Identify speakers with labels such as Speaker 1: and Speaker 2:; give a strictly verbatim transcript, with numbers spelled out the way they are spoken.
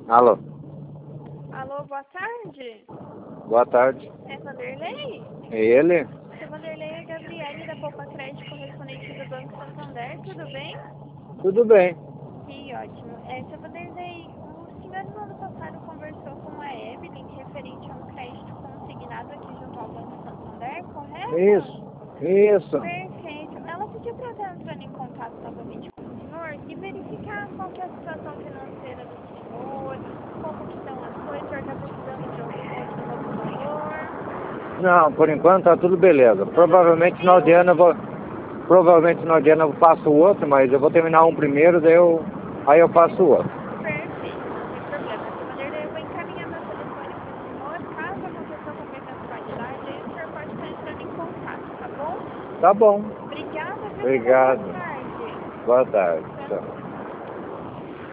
Speaker 1: Alô?
Speaker 2: Alô, boa tarde.
Speaker 1: Boa tarde.
Speaker 2: É Vanderlei?
Speaker 1: É ele?
Speaker 2: Seu Vanderlei é Gabriele da Poupa Crédito, correspondente do Banco Santander, tudo bem?
Speaker 1: Tudo bem.
Speaker 2: Que ótimo. É, seu Vanderlei, o senhor no ano passado conversou com a Evelyn referente a um crédito consignado aqui junto ao Banco Santander, correto?
Speaker 1: Isso, isso.
Speaker 2: Perfeito. Ela pediu para eu estar entrando em contato novamente com o senhor e verificar qual que é a situação financeira do senhor, como que estão as coisas, o senhor está precisando de algum outro novo valor.
Speaker 1: Não, por enquanto tá tudo beleza. Provavelmente no final de ano eu vou. Provavelmente no final de ano eu faço o outro, mas eu vou terminar um primeiro, daí eu. Aí eu faço o outro.
Speaker 2: Perfeito, não tem problema. Seu Vanderlei, eu vou encaminhar meu telefone para o senhor. Caso aconteça alguma eventualidade, aí o senhor pode estar entrando em contato, tá bom?
Speaker 1: Tá bom.
Speaker 2: Obrigada, viu? Tenha uma
Speaker 1: Obrigado.
Speaker 2: boa tarde.
Speaker 1: Boa tarde. Tchau.